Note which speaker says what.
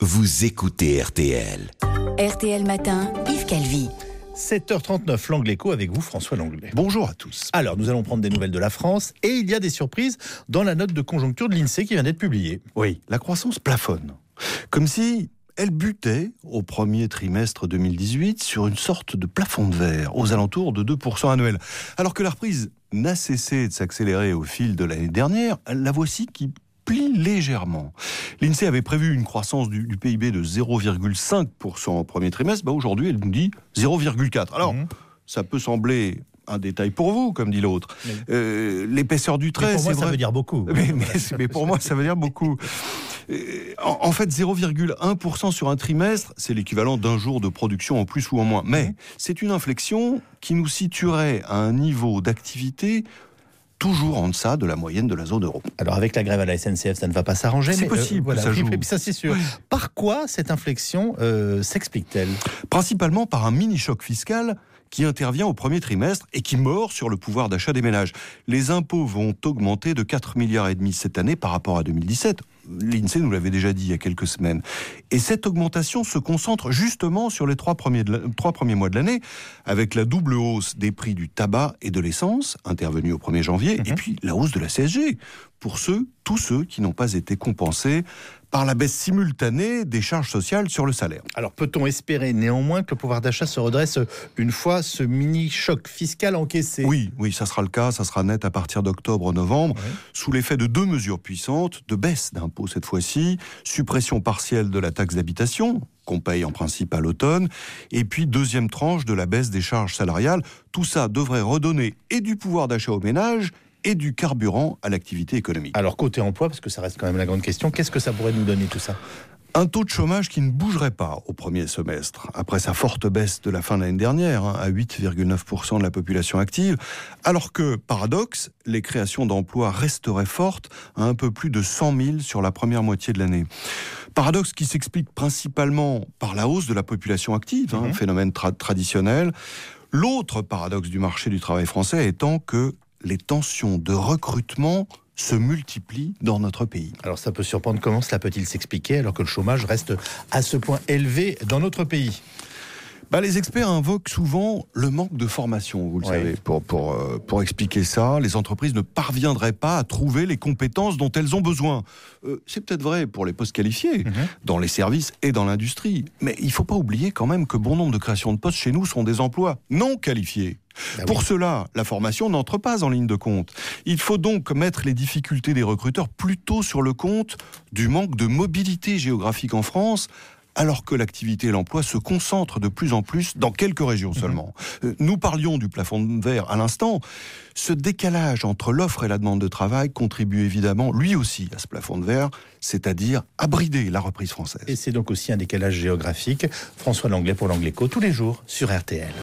Speaker 1: vous écoutez RTL.
Speaker 2: RTL Matin, Yves Calvi.
Speaker 3: 7h39, l'Angle Écho avec vous, François Langlais.
Speaker 4: Bonjour à tous.
Speaker 3: Alors, nous allons prendre des nouvelles de la France et il y a des surprises dans la note de conjoncture de l'INSEE qui vient d'être publiée.
Speaker 4: Oui, la croissance plafonne. Comme si elle butait au premier trimestre 2018 sur une sorte de plafond de verre, aux alentours de 2% annuels. Alors que la reprise n'a cessé de s'accélérer au fil de l'année dernière, la voici qui plie légèrement. L'INSEE avait prévu une croissance du PIB de 0,5% au premier trimestre. Aujourd'hui, elle nous dit 0,4%. Alors, ça peut sembler un détail pour vous, comme dit l'autre. L'épaisseur du trait,
Speaker 3: pour moi,
Speaker 4: c'est
Speaker 3: ça
Speaker 4: vrai.
Speaker 3: veut dire beaucoup.
Speaker 4: Mais pour moi, ça veut dire beaucoup. En fait, 0,1% sur un trimestre, c'est l'équivalent d'un jour de production en plus ou en moins. Mais c'est une inflexion qui nous situerait à un niveau d'activité toujours en deçà de la moyenne de la zone euro.
Speaker 3: Alors avec la grève à la SNCF, ça ne va pas s'arranger.
Speaker 4: C'est possible que ça joue.
Speaker 3: Ça c'est sûr. Par quoi cette inflexion s'explique-t-elle ?
Speaker 4: Principalement par un mini-choc fiscal qui intervient au premier trimestre et qui mord sur le pouvoir d'achat des ménages. Les impôts vont augmenter de 4,5 milliards cette année par rapport à 2017. L'INSEE nous l'avait déjà dit il y a quelques semaines. Et cette augmentation se concentre justement sur les trois premiers mois de l'année, avec la double hausse des prix du tabac et de l'essence, intervenue au 1er janvier, et puis la hausse de la CSG, pour tous ceux qui n'ont pas été compensés par la baisse simultanée des charges sociales sur le salaire.
Speaker 3: Alors peut-on espérer néanmoins que le pouvoir d'achat se redresse une fois ce mini-choc fiscal encaissé ?
Speaker 4: Oui, ça sera le cas, ça sera net à partir d'octobre-novembre, sous l'effet de deux mesures puissantes, de baisse d'impôts cette fois-ci, suppression partielle de la taxe d'habitation, qu'on paye en principe à l'automne, et puis deuxième tranche de la baisse des charges salariales. Tout ça devrait redonner et du pouvoir d'achat aux ménages et du carburant à l'activité économique.
Speaker 3: Alors côté emploi, parce que ça reste quand même la grande question, qu'est-ce que ça pourrait nous donner tout ça ?
Speaker 4: Un taux de chômage qui ne bougerait pas au premier semestre, après sa forte baisse de la fin de l'année dernière, à 8,9% de la population active, alors que, paradoxe, les créations d'emplois resteraient fortes à un peu plus de 100 000 sur la première moitié de l'année. Paradoxe qui s'explique principalement par la hausse de la population active, phénomène traditionnel. L'autre paradoxe du marché du travail français étant que les tensions de recrutement se multiplient dans notre pays.
Speaker 3: Alors ça peut surprendre, comment cela peut-il s'expliquer alors que le chômage reste à ce point élevé dans notre pays ?
Speaker 4: Les experts invoquent souvent le manque de formation, vous le savez. Pour expliquer ça, les entreprises ne parviendraient pas à trouver les compétences dont elles ont besoin. C'est peut-être vrai pour les postes qualifiés, dans les services et dans l'industrie. Mais il ne faut pas oublier quand même que bon nombre de créations de postes chez nous sont des emplois non qualifiés. Pour cela, la formation n'entre pas en ligne de compte. Il faut donc mettre les difficultés des recruteurs plutôt sur le compte du manque de mobilité géographique en France, alors que l'activité et l'emploi se concentrent de plus en plus dans quelques régions seulement. Nous parlions du plafond de verre à l'instant. Ce décalage entre l'offre et la demande de travail contribue évidemment, lui aussi, à ce plafond de verre, c'est-à-dire à brider la reprise française.
Speaker 3: Et c'est donc aussi un décalage géographique. François Langlais pour l'Angle Écho, tous les jours sur RTL.